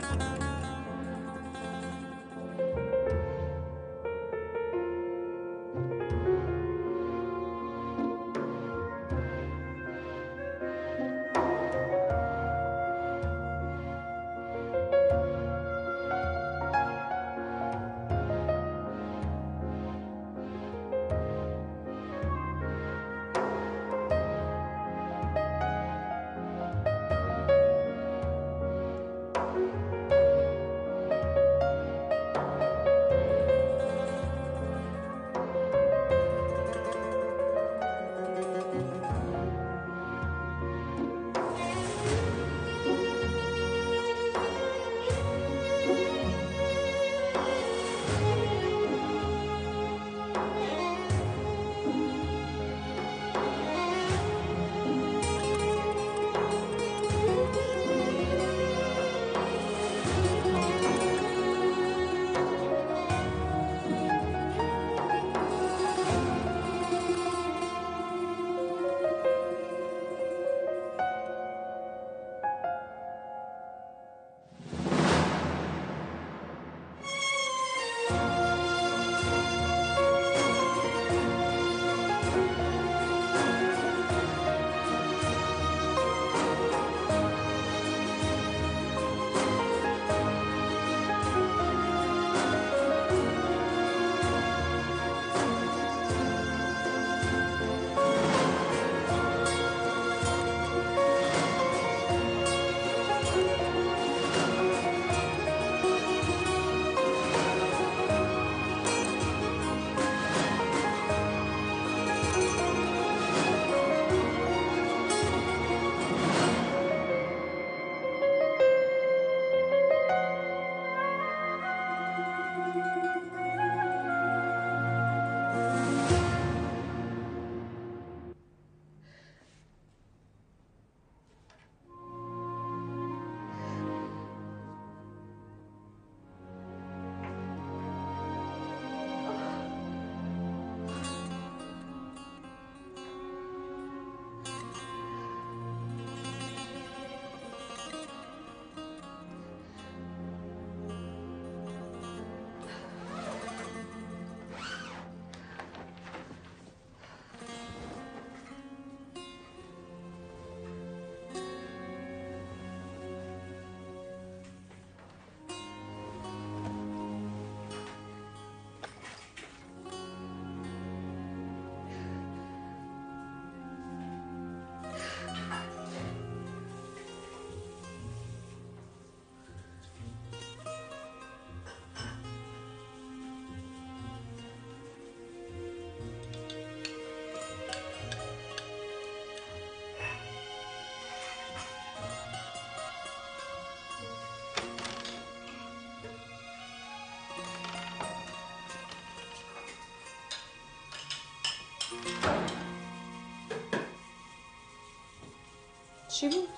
چی بود؟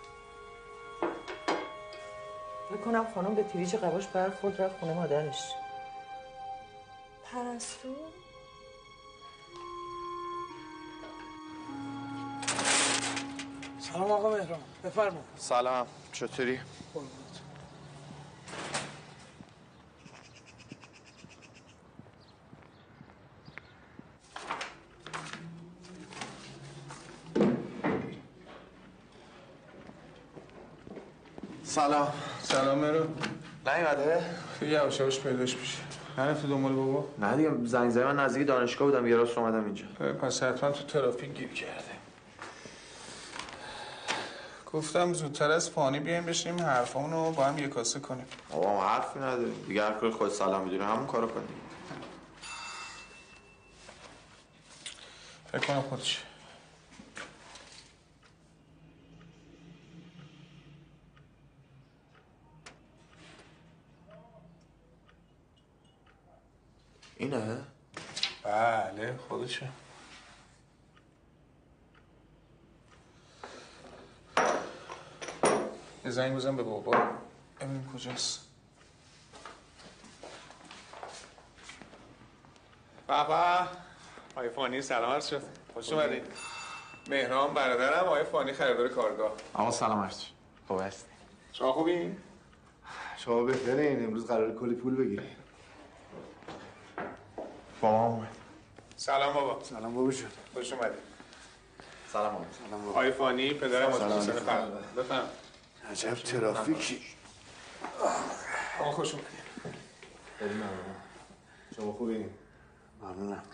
بکنم خانم به تیریج قباش برخورد رفت خونه مادرش. پرستو؟ سلام آقا مهران، بفرما. سلام، چطوری؟ قربونت. سلام. سلام مهران. نیومده؟ یواش یواش پیداش میشه. نرفتی دنبال بابا؟ نه دیگه زنگ زدم، من نزدیک دانشگاه بودم، یه راست اومدم اینجا. پس حتما تو ترافیک گیر کرده. گفتم زودتر از فانی بیایم بشیم حرفامونو با هم یک کاسه کنیم. آقا ما حرفی نداریم دیگه، هر کاری خود سلام میدونه همون کارو کنیم. فکر کنم خودشه. اینه؟ بله خودشه. یه زنگ بزن به بابا ببینیم کجاست. بابا آقای فانی سلام عرض شد. خوش اومدید. مهران برادرم، آقای فانی خریدار کارگاه. آقا سلام عرض شد. خوب هستی؟ شما خوبین؟ شما بهترین امروز قراره کلی پول بگیری. بابا اومد. سلام بابا. سلام بابا جون. خوش اومدی. سلام اومد. سلام بابا. آقای فانی پدر متوسل فرد. بفهم. عجب ترافیکی. آقا خوش اومدی. خیلی ممنونم. شما خوبی؟ ممنونم.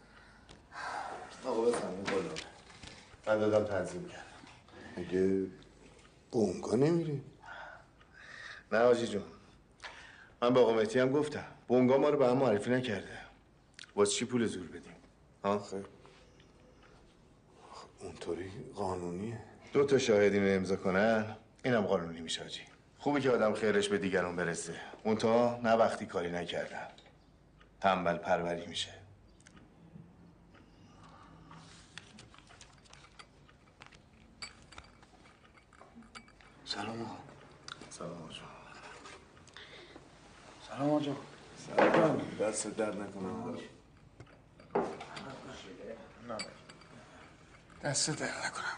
آقا بفرمایید بالا. من دادم تنظیم کردم. اگه بونگا نمیری؟ نه حاجی جون. من به آقا مهدی هم گفتم. بونگا ما رو به هم معرفی نکرده. واسه چی پول زور بدیم؟ ها؟ خیر. اونطوری قانونیه. 2 شاهد اینو امضا کنن اینم قانونی میشه حاجی. خوبه که آدم خیرش به دیگران برسه. اونتا نه وقتی کاری نکردن. تنبل پروری میشه. سلام آقا. سلام آجا. سلام آقا. سلام. دست درد نکنم. دست در نکنم.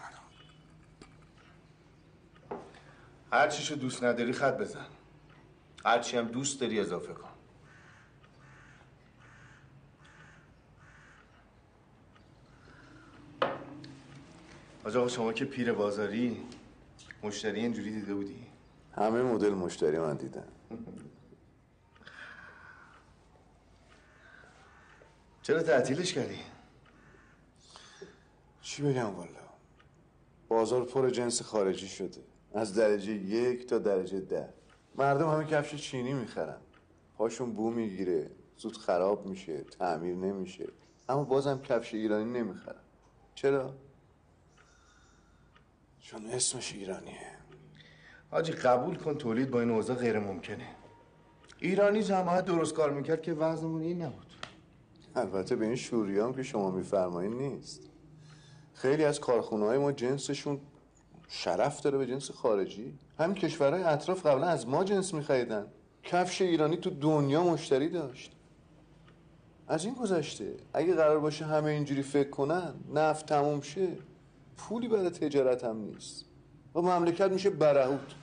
هر چیشو دوست نداری خط بزن. هر چی هم دوست داری اضافه کن. آقا شما که پیر بازاری مشتری اینجوری دیده بودی؟ همه مدل مشتری من دیدم. چرا تعطیلش کردی؟ چی بگم والا؟ بازار پر جنس خارجی شده. از درجه 1 تا درجه 10. مردم همه کفش چینی میخرن. پاشون بو میگیره، زود خراب میشه، تعمیر نمیشه. اما بازم کفش ایرانی نمیخرن. چرا؟ چون اسمش ایرانیه. حاجی قبول کن تولید با این اوضاع غیر ممکنه. ایرانی جماعت درست کار میکرد که وضعمون این نبود. البته به این شوریام که شما میفرمایین نیست. خیلی از کارخونه‌های ما جنسشون شرف داره به جنس خارجی. همین کشورهای اطراف قبلا از ما جنس می‌خریدن. کفش ایرانی تو دنیا مشتری داشت. از این گذشته اگه قرار باشه همه اینجوری فکر کنن، نفت تموم شه، پولی برای تجارت هم نیست و مملکت میشه برهوت.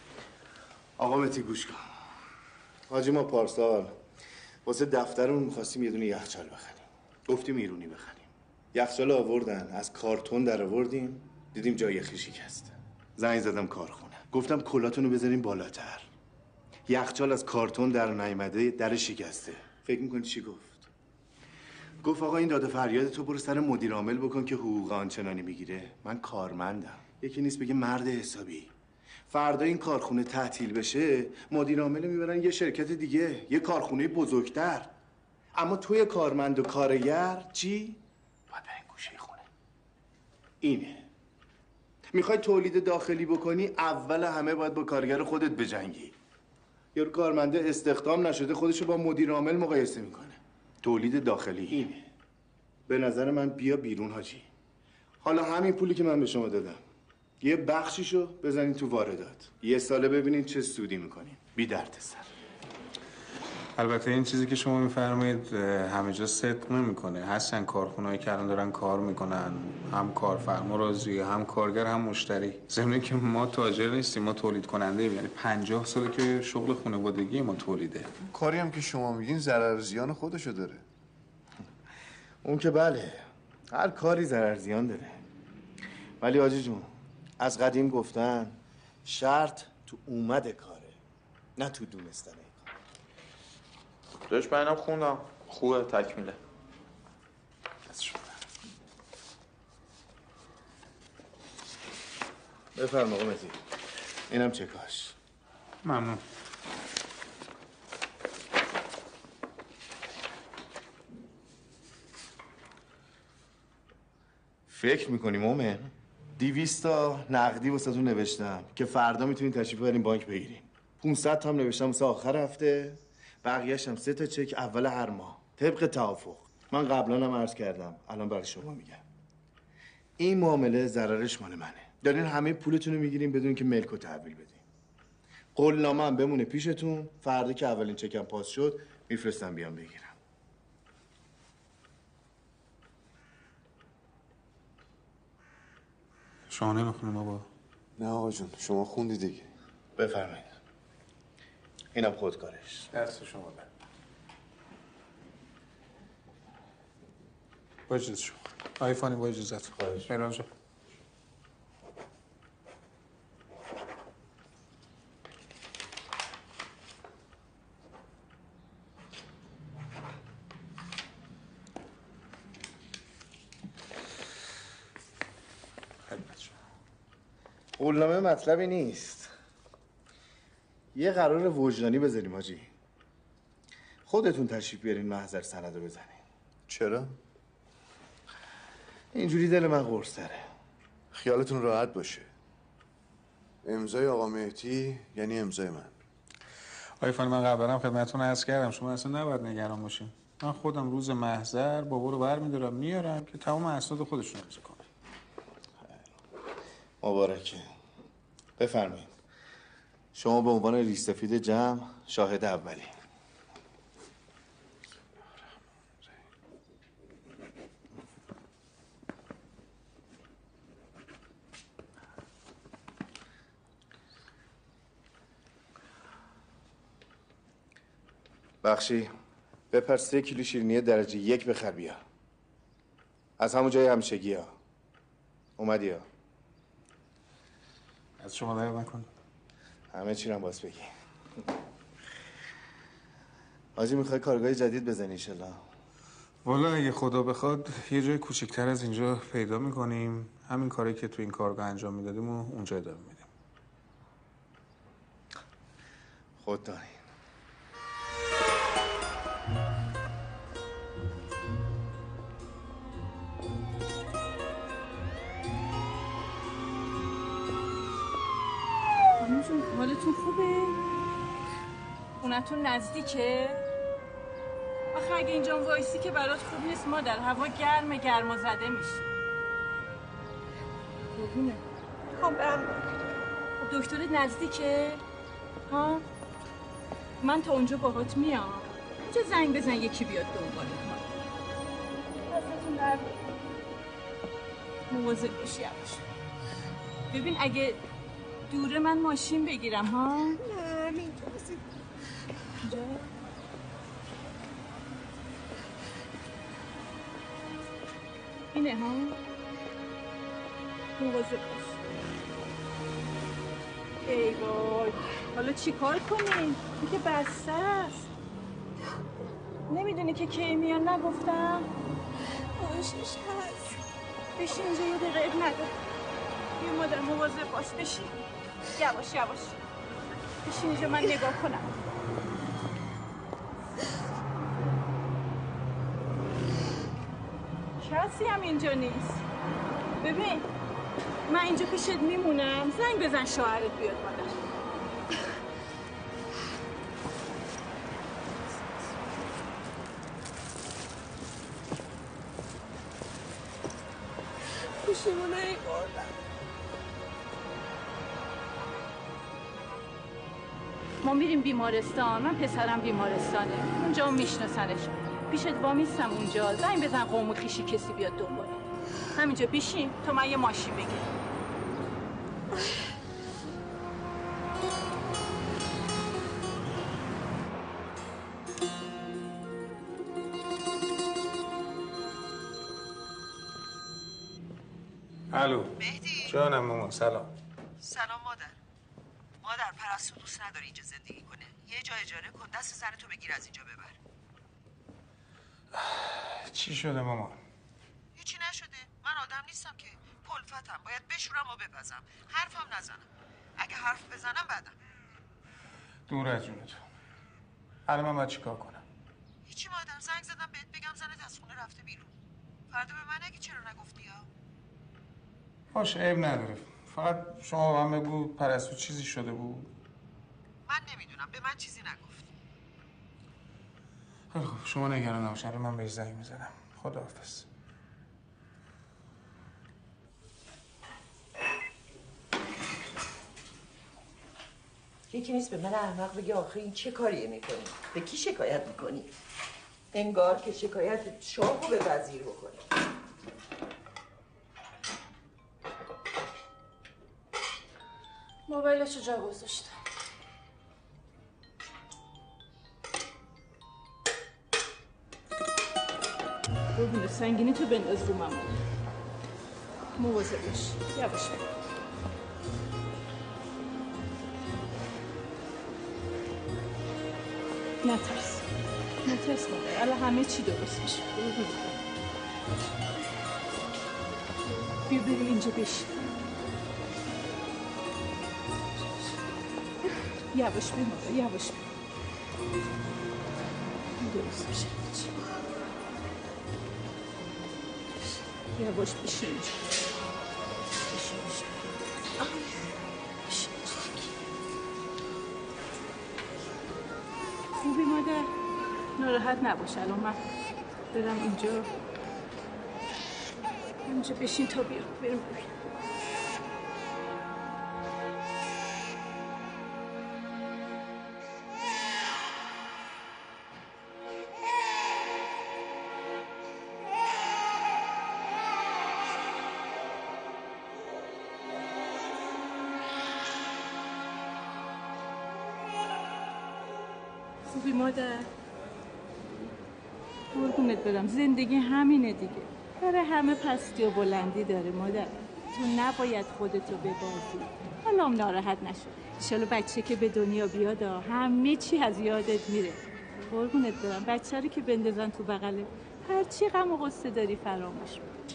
آقا مهدی گوش کن. حاجی ما پارسال واسه دفترمون می‌خواستیم یه دونه یخچال بخریم. گفتیم ایرانی بخریم. یخچال آوردن، از کارتون در آوردیم، دیدیم جای یخی شکسته. زنگ زدم کارخونه. گفتم کلاتونو بذاریم بالاتر. یخچال از کارتون در نیامده، در شکسته. فکر می‌کنی چی گفت؟ گفت آقا این داده فریاد تو برو سر مدیر عامل بکن که حقوق آنچنانی میگیره. من کارمندم. یکی نیست بگه مرد حسابی. فردا این کارخونه تعطیل بشه، مدیر عامل میبرن یه شرکت دیگه، یه کارخونه بزرگتر. اما توی کارمند و کارگر چی؟ باید برین گوشه خونه. اینه. میخوای تولید داخلی بکنی، اول همه باید با کارگر خودت بجنگی. یارو کارمنده استخدام نشده خودشو با مدیر عامل مقایسه میکنه. تولید داخلی اینه. به نظر من بیا بیرون حاجی. حالا همین پولی که من به شما دادم یه بخشیشو بزنین تو واردات. یه ساله ببینین چه سودی میکنین. بی درد سر. البته این چیزی که شما میفرمایید همه جا صدق نمیکنه. هستن کارخونهایی که الان دارن کار میکنن، هم کارفرما راضی، هم کارگر، هم مشتری. ضمن که ما تاجر نیستیم، ما تولید کننده ایم. یعنی 50 ساله که شغل خانوادگی ما تولیده. کاری هم که شما میگین ضرر زیان خودشو داره. اون که بله، هر کاری ضرر زیان داره. ولی حاجی جون از قدیم گفتن شرط تو اومد کاره، نه تو دونستن کار. داشت اینم خوندم خوبه تکمیله. بفرما آقا مهدی. اینم چکاش. ممنون. فکر میکنی مومن؟ 200 تا نقدی واسهتون نوشتم که فردا میتونین تشریف ببرین بانک بگیرین. 500 تا هم نوشتم واسه آخر هفته. بقیه‌اش هم 3 تا چک اول هر ماه طبق توافق. من قبلا هم عرض کردم، الان برای شما میگم. این معامله ضررش مال منه. دارین همه پولتون رو میگیرین بدون که ملک رو تحویل بدین. قولنامه هم بمونه پیشتون. فردا که اولین چکم پاس شد میفرستم بیام بگیرم. شما نمیخونیم بابا؟ نه آقا جون، شما خوندی دیگه. بفرمایید. اینم خودکارش. دست شما در. با اجازه شما. آقای فانی با اجازت. مهران جان. قولنامه مطلبی نیست. یه قرار وجدانی بذاریم حاجی. خودتون تشریف بیارین محضر سند رو بزنین. چرا؟ اینجوری دل من قرص‌تره. خیالتون راحت باشه. امضای آقا مهدی یعنی امضای من. آقای فانی من قبلا هم خدمتتون عرض کردم شما اصلا نباید نگران باشین. من خودم روز محضر بابا رو برمی‌دارم میارم که تمام اسناد خودشون امضا کنه. مبارکه. بفرمایید. شما به عنوان ریش‌سفید جمع شاهد اولی. بخشی بپر 3 کیلو شیرینی درجه 1 بخر بیا. از همون جای همیشگی ها. اومدی ها. از شما در نکن. همه چی رو هم باز بگی. حاجی میخوای کارگاه جدید بزنی انشالله؟ والا اگه خدا بخواد یه جای کوچیک‌تر از اینجا پیدا میکنیم. همین کاری که تو این کارگاه انجام میدادیم و اونجا ادامه میدیم. خود دانی. خانمجون حالتون خوبه؟ خونتون نزدیکه؟ آخه اگه اینجا وایسی که برات خوب نیست مادر. هوا گرما زده میشه. قربونه. خب برم. دکترت نزدیکه؟ ها؟ من تا اونجا باهات میام. اونجا زنگ بزن یکی بیاد دنبالت. دستتون درد. مواظب باش یواش. ببین اگه دوره من ماشین بگیرم ها؟ نه میتونستی. اینجا؟ اینه ها؟ مواظب باش. ای وای. حالا چی کار کنیم؟ این که بسته است. نمیدونی که کی میان نگفتم؟ باشش هست. بشین اینجا یه دقیقه اب نداره. بیا مادر مواظب باش بشین. یواش بشین اینجا من نگاه کنم. کسی هم اینجا نیست. ببین من اینجا پیشت میمونم. زنگ بزن شوهرت بیاد مادر. گوشیمو نیوردم. ما میریم بیمارستان. من پسرم بیمارستانه. اونجا میشناسنش. پیشت وامیستم اونجا. زنگ بزن قوم خیشی کسی بیاد دنبال. همینجا بشین تا من یه ماشین بگیرم. الو. مهدی. جانم مامان سلام. سلام مادر. مادر پرستو دوست نداره اینجا زندگی کنه. یه جا اجاره کن دست زنتو بگیر از اینجا ببر. چی شده مامان؟ هیچی نشده. من آدم نیستم که پلفتم. باید بشورم و بپزم. حرفم نزنم. اگه حرف بزنم بعدم. دور از جونتون. الان من باید چیکار کنم؟ هیچی مادر. زنگ زدم بهت بگم زنت از خونه رفته بیرون. فردا به من نگی چرا نگفتی ها؟ باشه عیب نداره. فقط شما به من بگو پرستو چیزی شده بود. من نمیدونم. به من چیزی نگفت. خیلی خوب شما نگران نباش. الان من بهش زنگ میزنم. خداحافظ. یکی نیست به من احمق بگه آخه این چه کاریه میکنی؟ به کی شکایت میکنی؟ انگار که شکایت شاهو به وزیر بکنی. موبایلشو جا گذاشتم. قربونه سنگینی تو بنداز رو مامان. مواظب باش. یواش برو. نترس مادر. الان همه چی درست میشه. بیا بریم اینجا بشین. یواش بیا مادر. یواش بیا. درست میشه. یواش بشین اینجا. خوبی مادر؟ ناراحت نباش. الان من برم اینجا بشین تا بیام. بریم ببین. خوبی مادر؟ قربونت برم. زندگی همینه دیگه. برای همه پستی و بلندی داره مادر. تو نباید خودتو ببازی. حالا هم ناراحت نشو. انشالله بچه که به دنیا بیاد همه چی از یادت میره. قربونت برم. بچه رو که بندازن تو بغله هر چی غم و غصه داری فراموش کن.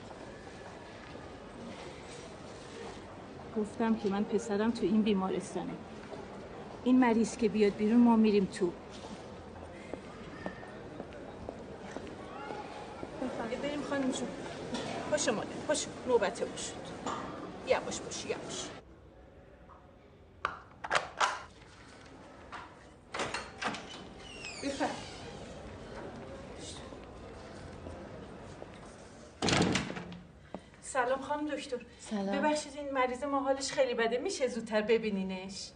گفتم که من پسرم تو این بیمارستانه. این مریض که بیاد بیرون ما میریم تو. بریم خانم جون. پاشو مادر. پاشو. نوبته باشد. یواش باش. یواش. بفرم. سلام خانم دکتر. سلام. ببخشید این مریض ما حالش خیلی بده. میشه زودتر ببینینش؟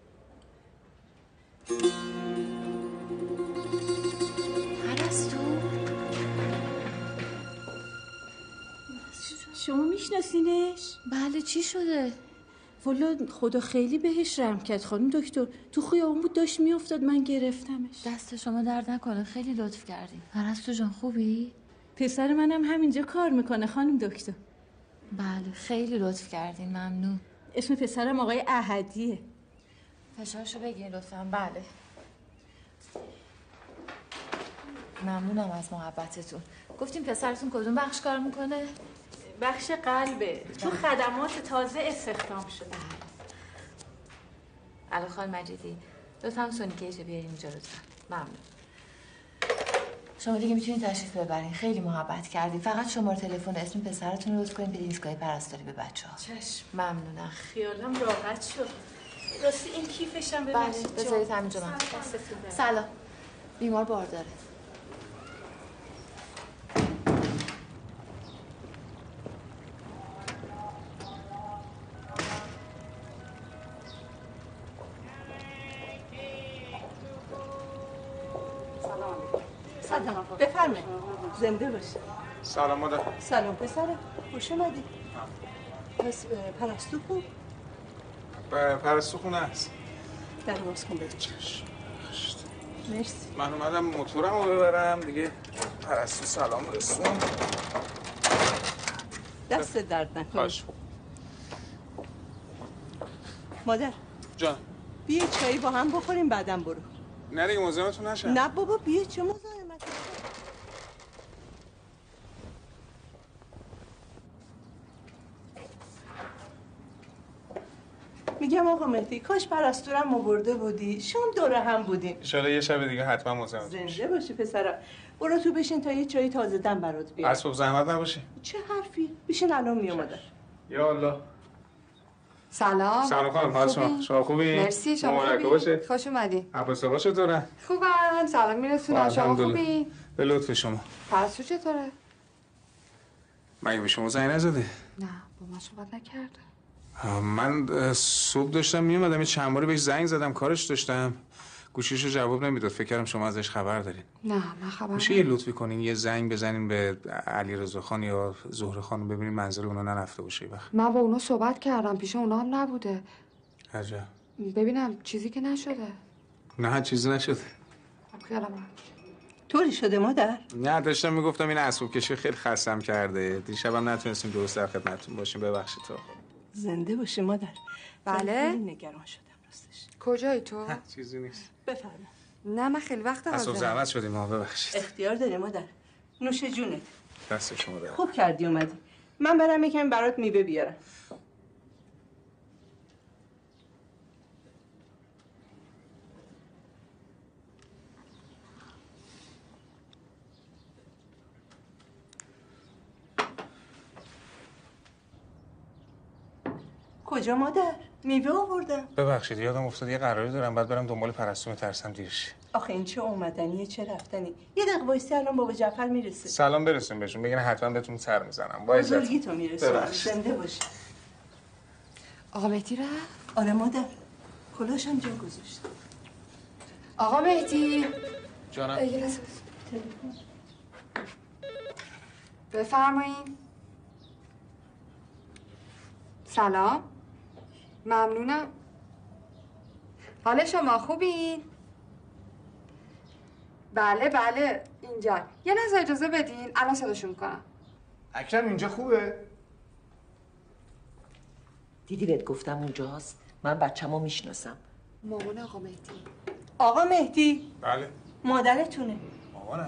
پرستو شما میشناسینش؟ بله چی شده؟ والا خدا خیلی بهش رحم کرد خانم دکتر. تو خیابون بود داشت میافتاد من گرفتمش. دست شما درد نکنه خیلی لطف کردین. پرستو جان خوبی؟ پسر منم همینجا کار میکنه خانم دکتر. بله خیلی لطف کردین ممنون. اسم پسرم آقای احدیه. فشارشو بگیر لطفا. بله ممنونم از محبتتون. گفتیم پسرتون کدوم بخش کار میکنه؟ بخش قلبه. تو خدمات تازه استخدام شده. الان خانم مجیدی لطفا سونیکیج بیارین اینجا لطفا. ممنون. شما دیگه میتونید تشریف ببرین. خیلی محبت کردین. فقط شماره تلفن اسم پسرتون رو لطف کنین بدین ایستگاه پرستاری به بچه‌ها. چشم. ممنونم. خیالم راحت شد. راستی این کیفشم ببخشید. بله بذارید همینجا. من سلام. بیمار بارداره. سلام. بفرمایید. زنده باشه. سلام مادر. سلام پسرم. خوش اومدی. پس پرستو خوب؟ پرستو خونه است. در باز کن بریم. چشم. مرسی. من اومدم موتورم رو ببرم دیگه. پرستو سلام رسون. دست درد نکنه. باش. مادر جان. بیا چایی با هم بخوریم بعدم برو. نه دیگه مزاحمتون نشم. نه بابا بیا چه مزاحمتی. میگم آقا مهدی کاش پرستورم آورده بودی. شام دوره هم بودیم. ان شاءالله یه شب دیگه حتما مزاحمتون زنده باشی پسرم. برو تو بشین تا یه چای تازه دم برات بیارم. از صبح زحمت نباشی. چه حرفی؟ بشین الان میومدم. یا الله. سلام. سلام خانم. حال شما خوبی؟ مرسی. شما خوبی؟ باشه. خوش اومدی. عباس آقا چطوره؟ خوبن. سلام میرسونم. شما خوبی؟ به لطف شما. پرستو چطوره؟ مگه به شما زنگ نزده؟ نه با من صحبت نکرده. من صبح داشتم میومدم یه چند باری بهش زنگ زدم کارش داشتم گوشیشو جواب نمیداد. فکر کردم شما ازش خبر دارین. نه من خبر میشه یه لطفی کنین یه زنگ بزنین به علیرضا خان یا زهره خانم ببینین منظر اونا نرفته باشه وقت. من با اونا صحبت کردم پیش اونا هم نبوده. طوری شده مادر؟ نه داشتم میگفتم این اسباب کشی خیلی خستم کرده. دیشبم نتونستیم درست در خدمتتون باشیم، ببخشید تو. زنده باشی مادر. بله؟ خیلی نگران شدم راستش. کجایی تو؟ چیزی نیست. بفرما. نه من خیلی وقت اسباب زحمت شدیم ما، ببخشید. اختیار داری مادر. نوش جونت. دست شما درد. خوب کردی اومدی. من برم یکم برات میوه بیارم. کجا مادر؟ میوه آوردم. ببخشید یادم افتاد یه قراری دارم، بعد برم دنبال پرستو، میترسم دیر شه. آخه این چه اومدنیه چه رفتنی؟ یه دقیقه وایسی الان بابا جعفر میرسه. سلام برسون بهشون، بگین حتما بهتون سر میزنم. با عزت. بزرگی تو میرسه. زنده باشی. آقا مهدی رفت؟ آره مادر. کلاشم جا گذاشت. آقا مهدی جانم. یه لحظه بفرمایین. سلام، ممنونم. حال شما خوبین؟ بله بله اینجا. یه لحظه اجازه بدین الان صداشون میکنم. اکرم اینجا خوبه؟ دیدی بهت گفتم اونجاست؟ من بچه‌مو میشناسم. مامان آقا مهدی. آقا مهدی. بله. مادرتونه. مامانم.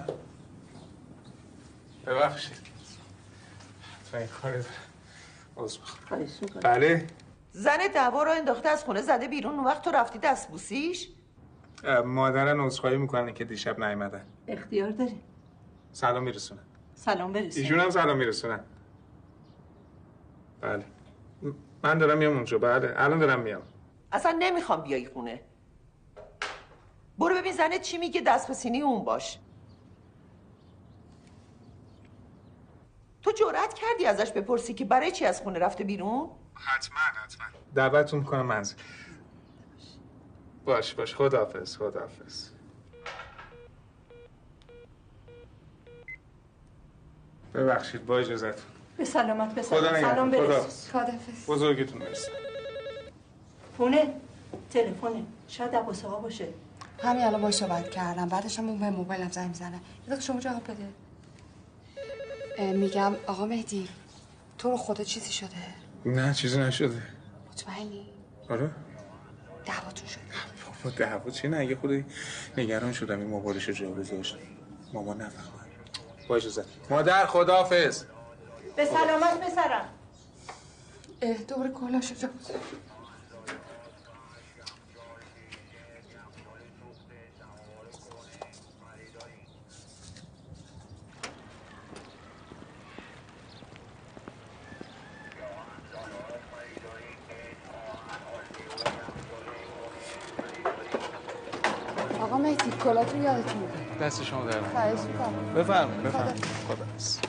ببخشید. تو این کاری دارم. عذر میخوام. خواهش میکنم. بله. زن دعوا رو انداخته از خونه زده بیرون، اون وقت تو رفتی دست بوسیش؟ مادرن عذرخواهی میکنن که دیشب نیومدن. اختیار داری. سلام میرسونن. سلام برسون. ایشون هم سلام میرسونن. بله. من دارم میام اونجا. بله الان دارم میام. اصلا نمیخوام بیای خونه. برو ببین زنت چی میگه، دست به سینی اون باش. تو جرأت کردی ازش بپرسی که برای چی از خونه رفته بیرون؟ حتما. دعوتتون میکنم منزل. باش خداحافظ. ببخشید با اجازهتون. به سلامت به خدا سلامت. سلام نگهدار. برس. خداحافظ. بزرگتون مرسی. خونه تلفنه. شاید عباس آقا باشه. همین الان باهاش صحبت کردم، بعدش هم اون به موبایلم زنگ میزنه. یه دقیقه شما جواب بده. میگم آقا مهدی تو رو خدا چیزی شده؟ نه چیزی نشده. مطمئنی؟ آره. دعواتون شده؟ بابا دعوا چی؟ نه یه خودی نگران شدم این موبایلشو جا گذاشت. مامان نفهمه. با اجازه. مادر خداحافظ. به سلامت پسرم. دوباره کلاشو جا گذاشت. آقا مهدی کلاتون یادتون میاد. دست شما در نکنه. خواهش میکنم. بفرمایید. خدا.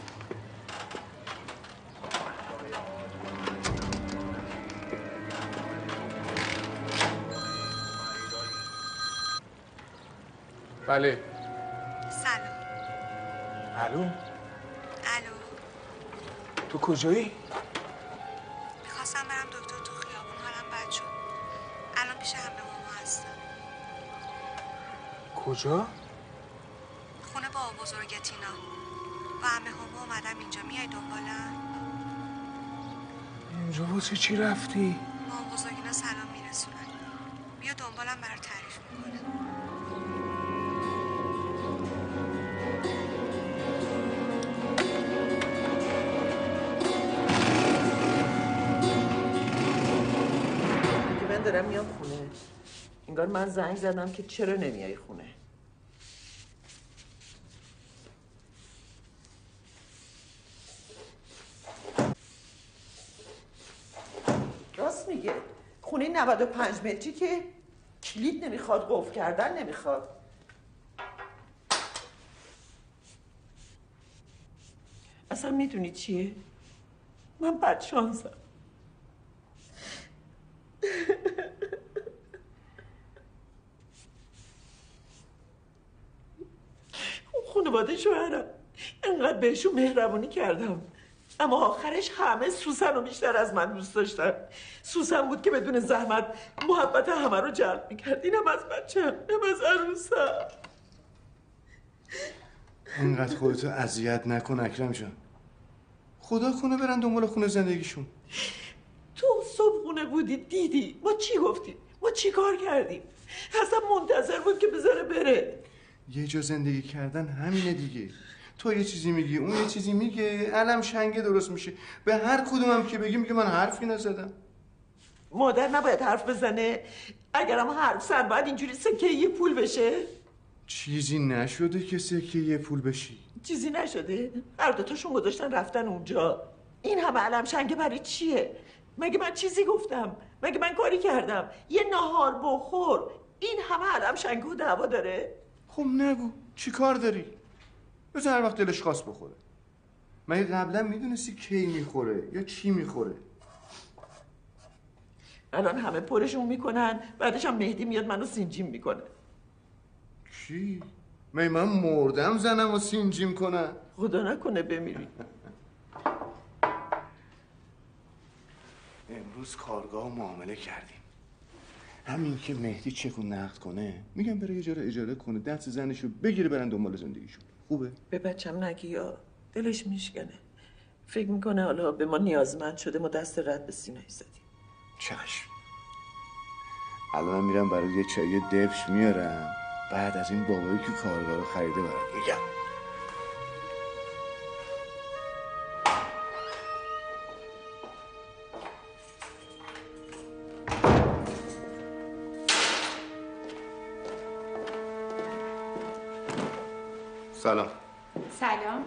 بله. سلام. الو. الو. تو کجایی؟ میخواستم برم دکتر تو خیابون، حالم بد شد. الان پیش همه ماما هستم. کجا؟ خونه با بزرگ تینا. با همه هما اومدم اینجا، میای دنبالم؟ اینجا واسه چی رفتی؟ با بزرگینا سلام میرسونن. بیا دنبالم برات تعریف میکنه. من دارم میام خونه. انگار من زنگ زدم که چرا نمیای خونه. راست میگه. خونه 95 متری که کلید نمیخواد، قفل کردن نمیخواد. اصلا میدونی چیه؟ من بدشانسم. خانواده شوهرم انقدر بهشون مهربونی کردم، اما آخرش همه سوسن رو بیشتر از من دوست داشتن. سوسن بود که بدون زحمت محبت همه رو جلب میکرد. اینم از بچه‌م، اینم از عروسم. اینقدر خودتو اذیت نکن اکرم جان. خدا کنه برن دنبال خونه زندگیشون. تو صبح خونه بودی دیدی ما چی گفتیم؟ ما چی کار کردیم؟ اصلا منتظر بود که بذاره بره. یه جا زندگی کردن همینه دیگه. تو یه چیزی میگی اون یه چیزی میگه، علم شنگه درست میشه. به هر کدومم که بگی میگه من حرفی نزدم. مادر نباید حرف بزنه؟ اگرم حرف زد باید اینجوری سکه یه پول بشه؟ چیزی نشده که سکه یه پول بشی. چیزی نشده؟ هر دوتاشون گذاشتن رفتن اونجا. این همه علم شنگه برای چیه؟ مگه من چیزی گفتم؟ مگه من کاری کردم؟ یه نهار بخور این همه علم شنگه و دعوا داره؟ خب نگو چی کار داری؟ بذار هر وقت دلش خواست بخوره. مگه قبلا میدونستی کی میخوره یا چی میخوره؟ الان همه پرشون میکنن، بعدش هم مهدی میاد منو سینجیم میکنه. چی؟ من مردم زنم و سینجیم کنن؟ خدا نکنه بمیری. امروز کارگاه و معامله کردیم. همین که مهدی چک و نقد کنه میگم بره یه جا رو اجاره کنه، دست زنشو بگیره برن دنبال زندگیشون. خوبه؟ به بچم نگی یا دلش میشکنه. فکر میکنه حالا به ما نیازمند شده، ما دست رد به سینه زدیم. چشم. الان میرم برای یه چای دبش میارم، بعد از این بابایی که کارگاه رو خریده برات میگم. سلام. سلام.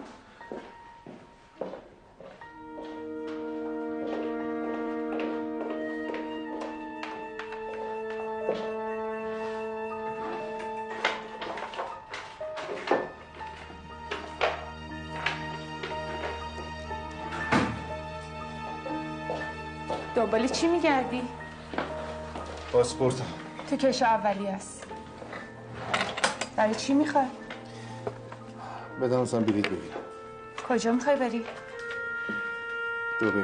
دنبال چی میگردی؟ پاسپورتم. تو کش اولی است. برای چی میخوای؟ بدم اصلا بلیط بگیرم. کجا میخوای بری؟ دبی.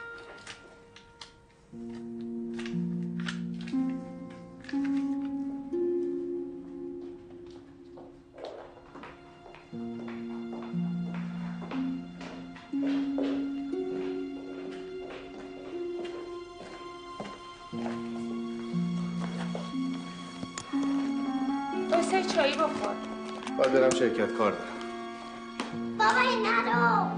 سه چایی بخور. باید برم شرکت کار دارم. بابا این نرو.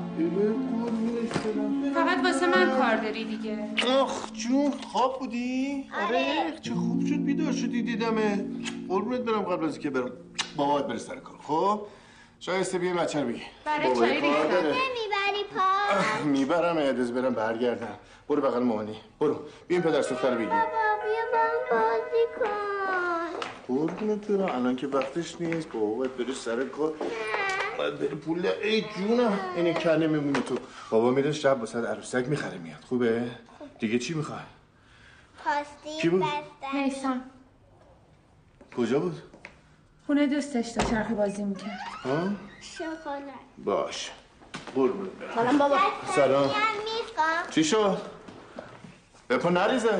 فقط واسه من کار داری دیگه. آخ جون خواب بودی؟ آره چه خوب شد بیدار شدی دیدمه. قربونت برم قبل از که برم بابات بره سر کار. خب شایسته بیا بچه رو بگی. برای چایی ریختم. نمیبری پا؟ میبرم اجازه برم برگردم. برو بغل مامانی. برو بیا این پدر سوختر بگی. بابا بیا با هم بازی کن. قربونت برم الان که وقتش نیست. بابا باید بره سر کار. باید بره پول. ای جونم اینه کنه میمونی تو. بابا میره شب واسه عروسک میخره میاد. خوبه؟ دیگه چی میخوای؟ پاستی کی بود؟ میسم. کجا بود؟ خونه دوستش تا چرخی بازی میکرد. ها؟ شکلات. باش. قربونت برم. سلام بابا. سلام. میخوام. چی شد؟ به پا نریزه.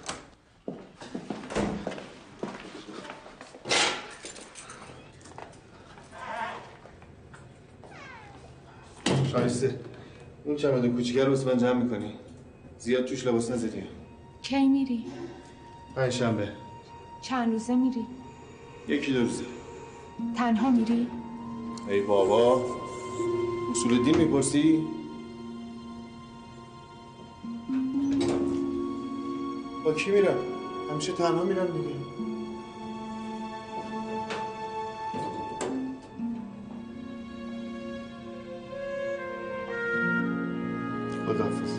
شایسته اون چمدون کوچیکه رو واسه من جمع میکنی؟ زیاد توش لباس نذاری. کی میری؟ پنجشنبه. چند روزه میری؟ یکی دو روزه. تنها میری؟ ای بابا اصول دین میپرسی؟ با کی میرم؟ همیشه تنها میرم دیگه. خداحافظ.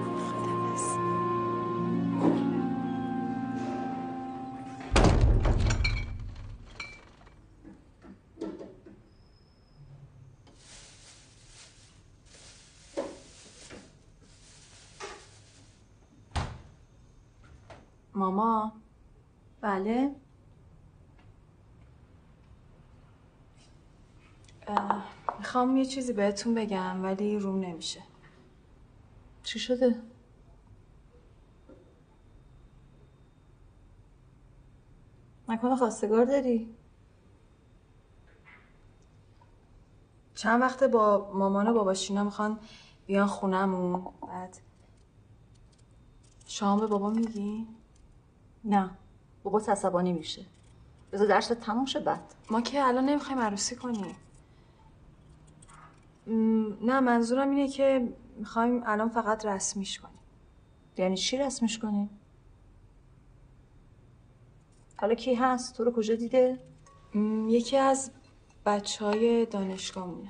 ماما. بله؟ میخوام یه چیزی بهتون بگم ولی روم نمیشه. چی شده؟ نکنه خواستگار داری؟ چند وقته با مامان و باباشینا میخوان بیان خونمون. بعد شام به بابا میگی؟ نه بابا عصبانی میشه. بذار درست تموم شه بعد. ما که الان نمیخوایم عروسی کنیم. نه منظورم اینه که میخوایم الان فقط رسمیش کنیم. یعنی چی رسمیش کنیم؟ حالا کی هست؟ تو رو کجا دیده؟ یکی از بچهای دانشگاهمونه.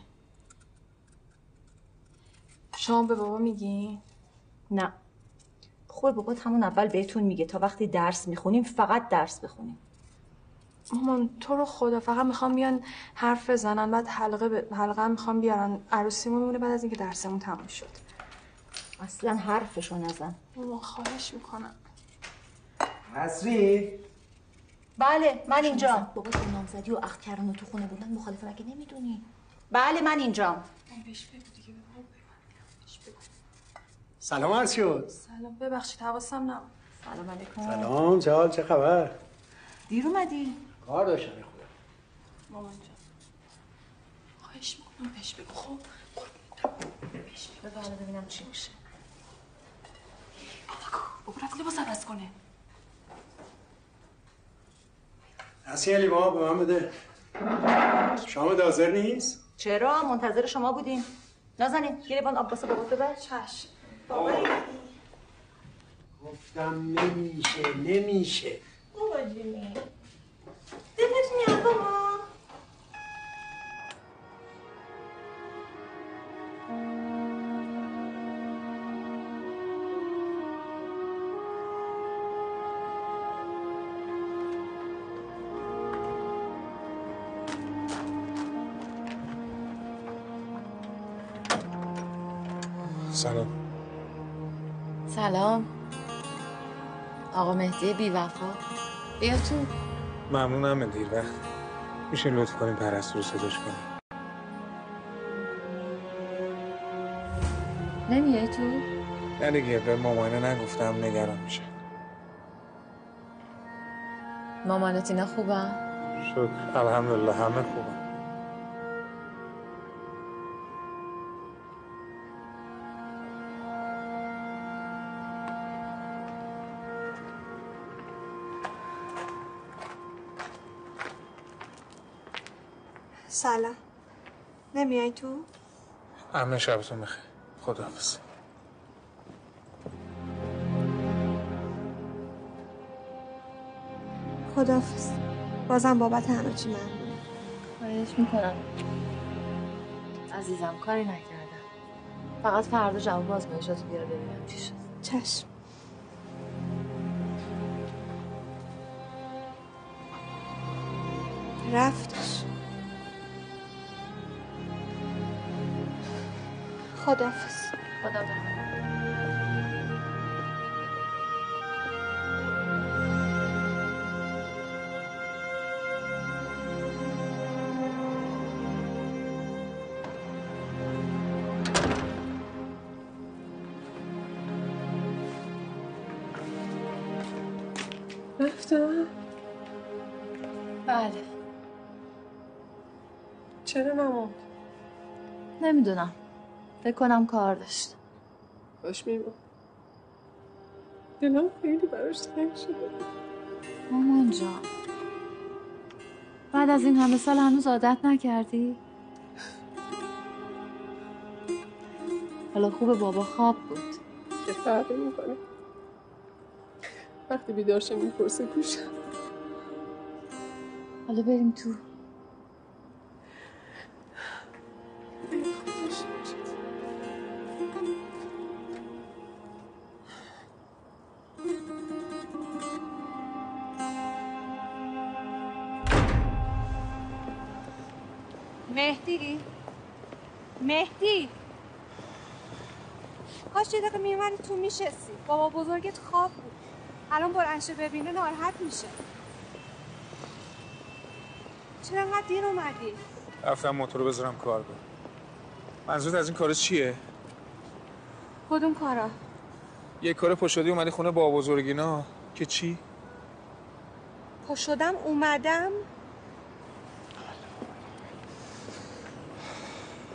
شام به بابا میگی؟ نه. خوبه بابات همون اول بهتون میگه تا وقتی درس میخونیم فقط درس بخونیم. مامان تو رو خدا فقط میخوام بیان حرف بزنن، بعد حلقه میخوام بیارن، عروسیمون میمونه بعد از اینکه درسمون تموم شد. اصلا حرفشو نزن. مامان خواهش میکنم. نسرین؟ بله من اینجام. بابا تو نامزدی و عقد کردن و تو خونه بودن مخالفه مگه نمیدونی؟ بله من اینجام. سلام عرض شد. سلام ببخشید حواسم نبود. سلام علیکم. سلام چه حال چه خبر؟ دیر اومدی؟ کار داشتم خودم. مامان جان خواهش میکنم بهش بگو. خب بهش بگو حالا ببینم چی میشه. بابا رفت لباس عوض کنه. نسیه لیوان به من بده. شام حاضر نیست؟ چرا؟ منتظر شما بودیم. نازنین یه لیوان آب واسه بابا ببر. چشم. گفتم نمیشه. بابا جونی دلت میاد بابا. سلام. سلام آقا مهدی بی وفا. بیا تو. ممنونم دیر وقت. میشه لطف کنیم پرستو رو صداش کنیم؟ نمیای تو؟ نه دیگه به مامانه نگفتم نگران میشه. مامانت اینا خوبن؟ شکر الحمدلله همه خوبن. سلام. نمیای تو؟ امن شبتون بخیر. خداحافظ. خداحافظ. بازم بابت همه چی ممنون. خواهش میکنم عزیزم، کاری نکردم. فقط فردا جواب آزمایشاتو بیار ببینم چی شد. چشم. رفتش. خداحافظ. خدا بخیر. رفتم؟ بله. چرا نموند؟ نمیدونم. فکر کنم کار داشت. باش میمون. دلم خیلی براش تنگ شده. مامان جان بعد از این همه سال هنوز عادت نکردی؟ حالا خوبه بابا خواب بود. که فرقی میکنه وقتی بیدارشه میپرسه گوشم. حالا بریم تو. مهدی کاش یه دقیقه میومدی تو میشستی. بابا بزرگت خواب بود. الان بلنشه ببینه ناراحت میشه. چرا انقدر دیر اومدی؟ رفتم موتور رو بذارم کار کنم. منظورت از این کارا چیه؟ کدوم کارا؟ یه کار پشودی اومدی خونه با بزرگینا که چی؟ پا شدم اومدم.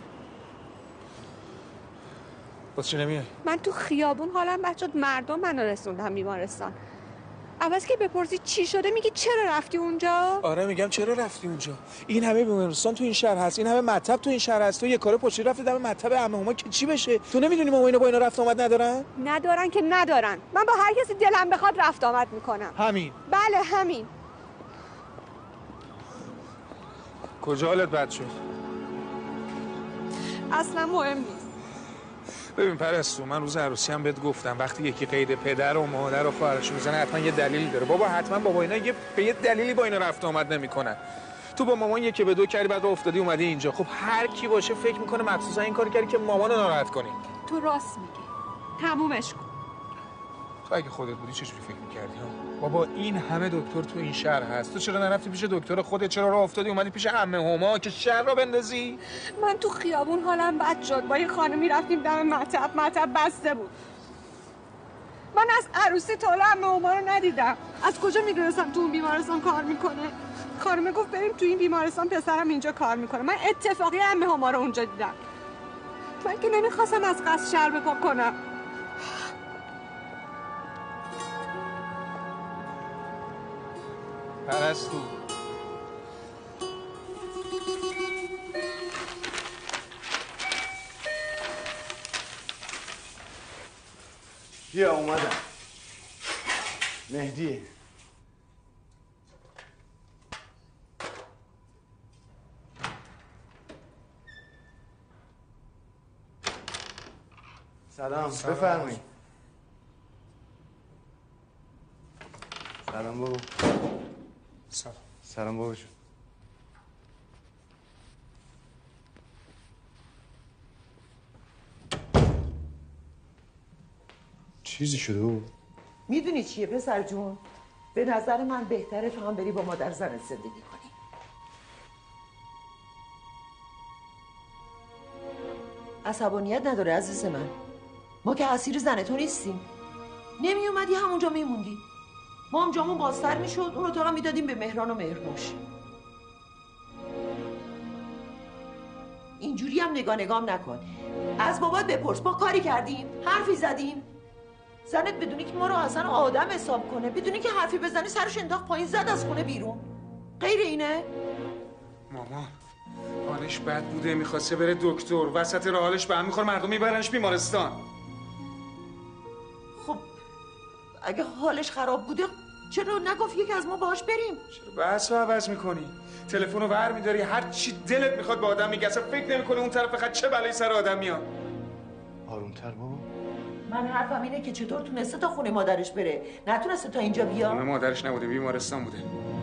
باز چی نمیای؟ من تو خیابون حالم بد شد، مردم منو رسوندن بیمارستان. عوض که بپرسی چی شده میگی چرا رفتی اونجا؟ آره میگم چرا رفتی اونجا؟ این همه بیمارستان تو این شهر هست، این همه مطب تو این شهر هست، تو یه کار پشتی رفتی دم مطب عمه هما که چی بشه؟ تو نمیدونی ماما اینا با اینا رفت آمد ندارن؟ ندارن که ندارن. من با هر کسی دلم بخواد رفت آمد میکنم. همین. بله همین. کجا حالت بد شد؟ اصلا مهم نیست. ببین پرستو، من روز عروسی هم بهت گفتم وقتی یکی قید پدر و مادر و خواهرش میزنه حتما یه دلیلی داره. بابا حتما بابا اینا به یه دلیلی با اینا رفت آمد نمیکنن. تو با مامان 1 به 2 کردی بعد افتادی اومدی اینجا. خب هر کی باشه فکر میکنه مخصوصا این کار کردی که مامانو ناراحت کنی. تو راست میگی. تمومش کن. تو اگه خودت بودی چجوری فکر میکردی ها؟ بابا این همه دکتر تو این شهر هست، تو چرا نرفتی پیش دکتر خودت؟ چرا راه افتادی اومدی پیش عمه هما که شهر را بندازی؟ من تو خیابون حالم بد شد، با یه خانمی رفتیم دم مطب بسته بود. من از عروسی تا حالا عمه هما رو ندیدم. از کجا میدونستم تو اون بیمارستان کار میکنه؟ خانم گفت بریم تو این بیمارستان، پسرم اینجا کار میکنه. من اتفاقی عمه هما رو اونجا دیدم. من که نمیخواستم از قصد شر بپا کنم. پرستو بیا اومدم. مهدیه. سلام. بفرمایید. سلام بابا. سلام بابا جون. چیزی شده بابا؟ میدونی چیه پسر جون؟ به نظر من بهتره تو هم بری با مادر زنت زندگی کنی. عصبانیت نداره عزیز من. ما که اسیر زن تو نیستیم. نمی اومدی همونجا میموندی. ما هم جامون بازتر میشد، اون اتاقا میدادیم به مهران و مهرنوش. اینجوری هم نگام نکن. از بابات بپرس ما کاری کردیم؟ حرفی زدیم؟ زنت بدونی که ما رو اصلا آدم حساب کنه، بدونی که حرفی بزنی سرش انداخت پایین زد از خونه بیرون. غیر اینه؟ مامان حالش بد بوده، میخواسته بره دکتر، وسط راه حالش به هم میخوره، مردم میبرنش بیمارستان. خب اگه حالش خراب بوده چرا نگفت یکی از ما باهاش بریم؟ چرا بحث رو عوض میکنی؟ تلفن رو ور میداری، هر چی دلت میخواد به آدم میگه، اصلا فکر نمیکنه اون طرف فقط چه بلایی سر آدم میاد. آرومتر بابا. من حرفم اینه که چطور تونسته تا خونه مادرش بره، نتونسته تا اینجا بیا. خونه مادرش نبوده، بیمارستان بوده.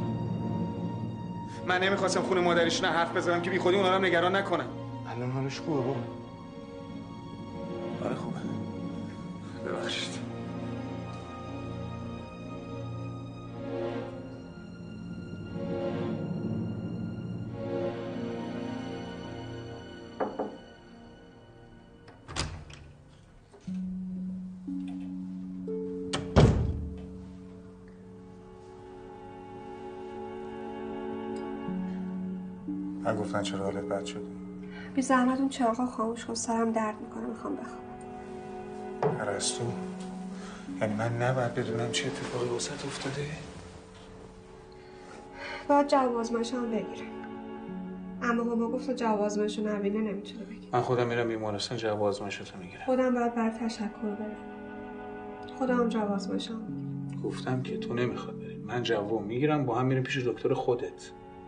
من نمیخواستم خونه مادرش نه حرف بزنم که بی خودی اونا رو نگران نکنم. الان حالش خوبه بابا. آره خوبه. ببخشید. من گفتن چرا حالت بد شده؟ بی زحمت اون چراغا خاموش کن، سرم درد میکنه، میخوام بخوابم. پرستو، یعنی من نباید بدونم چه اتفاقی واسط افتاده؟ باید جواب آزمایش هم بگیره. اما بابا گفت تا جواب آزمایش رو نبینه نمیتونه بگیره. من خودم میرم بیمارستان جواب آزمایشتو میگیرم. خودم باید بر تشکر برم. خودم جواب آزمایش هم میگیرم. گفتم که تو نمیخواد بری. من جواب میگیرم، با هم میریم پیش دکتر خودت.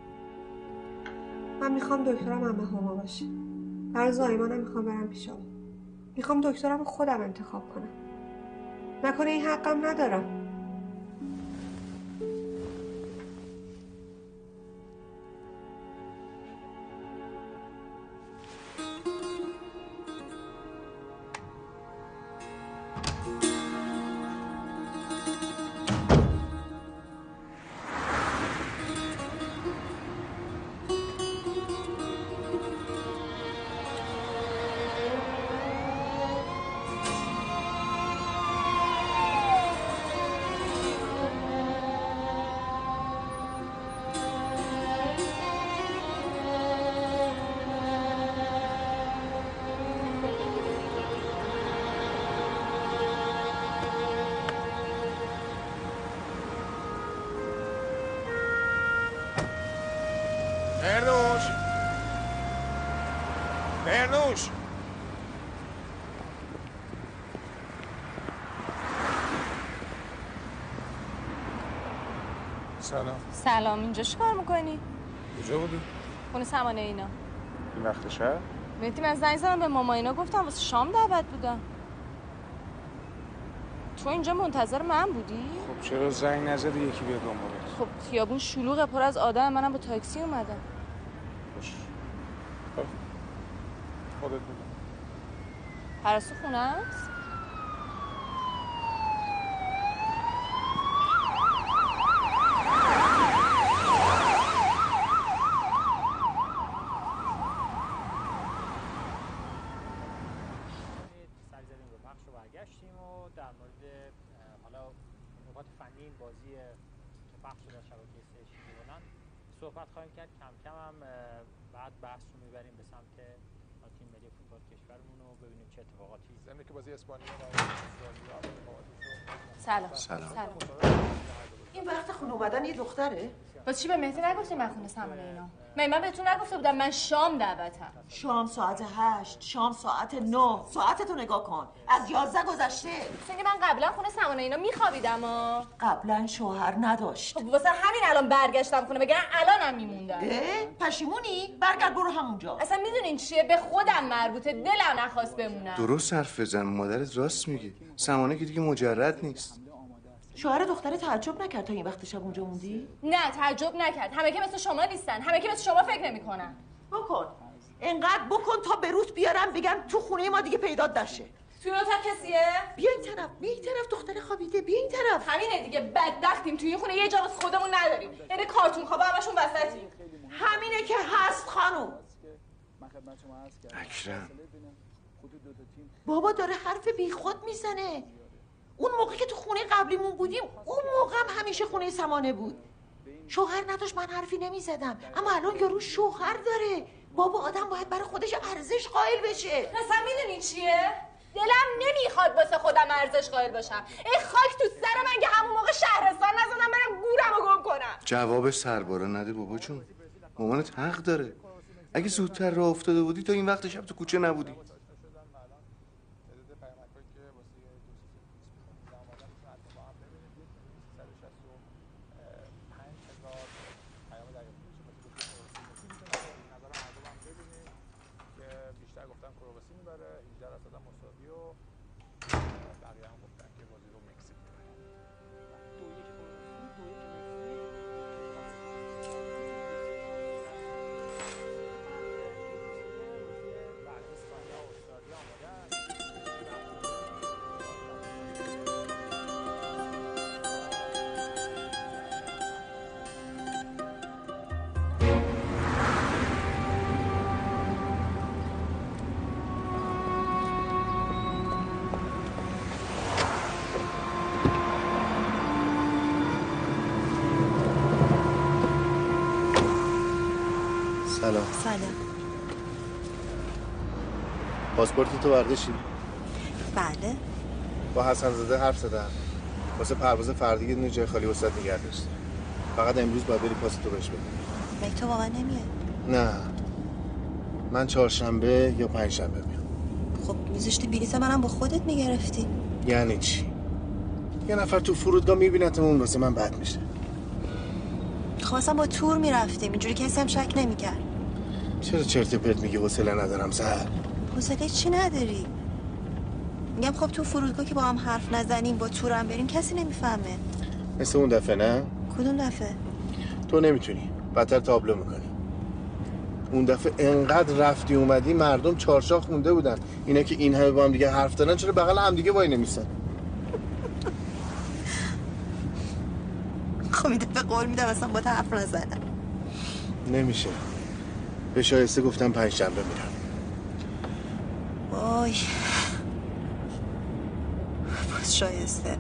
من میخوام دکترم عمه هما باشه. برای زایمانم میخوام برم پیش اون. میخوام دکترم خودم انتخاب کنم. نکنه این حقم ندارم. مرنوش سلام. اینجا چی کار میکنی؟ کجا بودی؟ خونه سمانه اینا. این وقت شب؟ مهدی من زنگ زدم به ماما اینا گفتم واسه شام دعوت بودم. تو اینجا منتظر من بودی؟ خب چرا زنگ نزدی یکی بیاد دنبالت؟ خب خیابون شلوغه پر از آدم، منم با تاکسی اومدم. باش. خودت بگو. پرستو خونه است؟ برگشتیم و در مورد حالا نکات فنی این بازی که پخش شده در شبکه 3 شیوانان صحبت خواهیم کرد. کم کم هم بعد بحث رو میبریم به سمت تیم ملی فوتبال کشورمون و ببینیم چه اتفاقاتی زمینه که بازی اسپانیا و سلام. این وقت خونه اومدن یه دختره؟ باز چی به مهدی نگفتی من خونه سمانه اینا؟ من بهتون نگفته بودم من شام دعوتم. شام ساعت 8، شام ساعت 9. ساعتتو نگاه کن. از 11 گذشته. سنگه من قبلا خونه سمانه اینا میخوابیدم قبلا شوهر نداشت. خب واسه همین الان برگشتم خونه، بگن الانم میموندم. پشیمونی؟ برگرد برو همونجا. اصلا میدونین چیه؟ به خودم مربوطه، دلم نخواست بمونم. درست حرف بزن، مادرت راست میگه. سمانه که دیگه مجرد نیست. شوهر دختره تعجب نکرد تا این وقت شب اونجا موندی؟ نه تعجب نکرد. همه که مثل شما نیستن، همه که مثل شما فکر نمی‌کنن. بکن انقدر بکن تا به روت بیارم بگن تو خونه ما دیگه پیدات نشه. توی اتاق کسیه؟ بیا این طرف دختر خوابیده. بیا این طرف. همینه دیگه، بدبختیم توی این خونه یه جا واسه خودمون نداریم. یعنی کارتون خوابا همشون وسطیم. همینه که هست خانوم. اکرم بابا داره حرف بیخود میزنه. اون موقع که تو خونه قبلیمون بودیم اون موقع هم همیشه خونه سمانه بود. شوهر نداشت، من حرفی نمیزدم. اما الان یارو شوهر داره. بابا آدم باید برای خودش ارزش قائل بشه. اصلا میدونی چیه؟ دلم نمیخواد واسه خودم ارزش قائل باشم. ای خاک تو سر من که همون موقع شهرستان نزدم برم گورمو گم کنم. جواب سربارا نده بابا جون. مامانت حق داره. اگه زودتر راه افتاده بودی تا این وقت شب تو کوچه نبودی. سلام. پاسپورت تو برداشتی؟ بله. با حسن زاده حرف زدم. واسه پرواز فردی یه دونه جای خالی واسط نگه داشته. فقط امروز باید بری پاستو بهش بدی. مگه تو واقعا نمیای؟ نه. من چهارشنبه یا پنجشنبه میام. خب میذاشتی بلیط منم با خودت میگرفتی. یعنی چی؟ یه نفر تو فرودگاه میبینتمون واسه من بد میشه. خب اصلا با تور میرفتیم، اینجوری کسی هم شک نمیکرد. چرا چرت پرت میگی؟ حوصله ندارم سهر. حوصله چی نداری؟ میگم خب تو فرودگاه که با هم حرف نزنیم با تورم بریم کسی نمیفهمه. مثل اون دفعه نه؟ کدوم دفعه؟ تو نمیتونی، بدتر تابلو میکنی. اون دفعه انقدر رفتی اومدی مردم چارشاخ مونده بودن. اینا که این همه با هم دیگه حرف دارن چرا بغل هم دیگه وای نمیسن؟ خب این دفعه قول میدم اصلا با حرف نزنم. نمیشه. به شایسته گفتم پنجشنبه میرم. وای باز شایسته.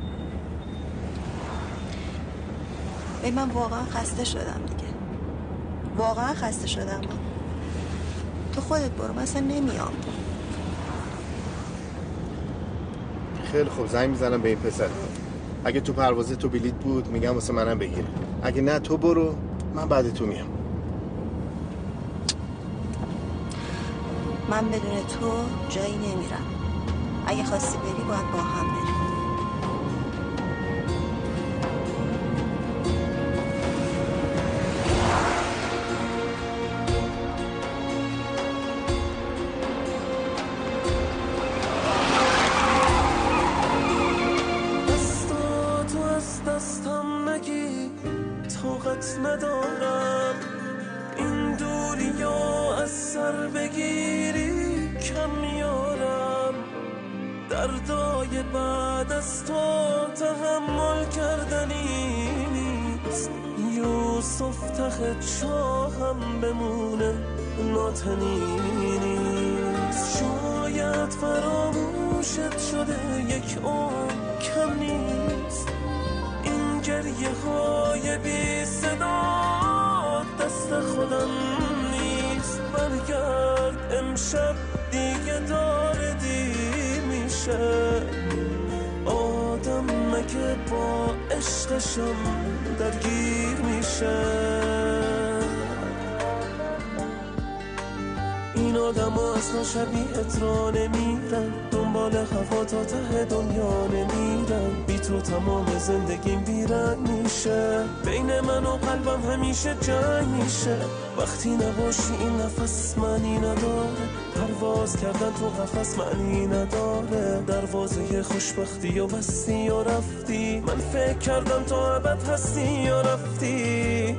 من واقعا خسته شدم دیگه. واقعا خسته شدم. تو خودت برو، من اصلا نمیام. خیلی خوب، زنگ میزنم به این پسر. اگه تو پروازه تو بلیط بود میگم واسه منم بگیره. اگه نه تو برو، من بعد تو میام. من بدون تو جایی نمیرم. اگه خواستی بری باید با هم بریم. دستاتو از دستم نگی، طاقت ندارم این دوریا از سر بگیری، کم میارم دردای بعد از تو تحمل کردنی نیست. یوسف ته چاهم بمونه ناتنی نیست. شاید فراموشت شده یک عمر کم نیست. این گریه های بی صدا دست خودم نیست. برگرد امشب دیگه داره دیر میشه. آدم مگه با عشقشم درگیر میشه. این آدم ها اصلا شبیهت را نمیرن، دنبال هوا تا ته دنیا نمیرن. بی تو تمام زندگیم بیرن میشه. بین من و قلبم همیشه جنگ میشه. وقتی نباشی این نفس معنی نداره. پرواز کردن تو قفس معنی نداره. دروازه خوشبختی و بستی و رفتی. من فکر کردم تا ابد هستی و رفتی.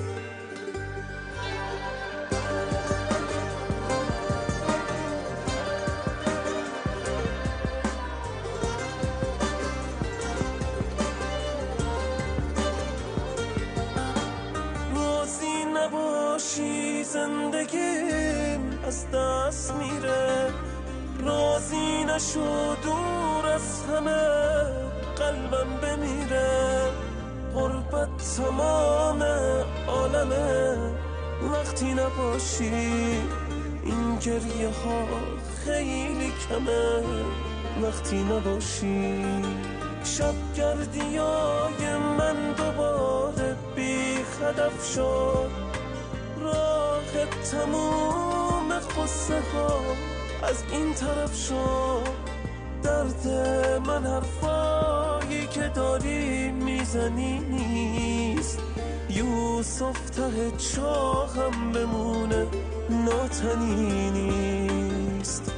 زندگیم از دست میره. راضی نشو دور از همه قلبم بمیره. غربت تمام عالمه وقتی نباشی. این گریه ها خیلی کمه وقتی نباشی. شب گردیای من دوباره بی هدف شد. راه تموم قصه ها از این طرف شد. درد من حرفایی که داری میزنی نیست. یوسف ته چاهم بمونه ناتنی نیست.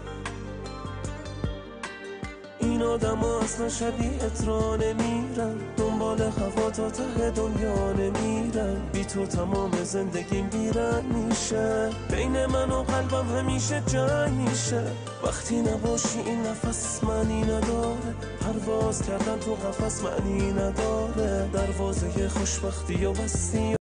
این آدم ها اصلا شبیهت را نمیرن، دنبال هوا تا ته دنیا نمیرن. بی تو تمام زندگیم بیرن میشه. بین من و قلبم همیشه جنگ میشه. وقتی نباشی این نفس معنی نداره. پرواز کردن تو قفس معنی نداره. دروازه خوشبختی و بستی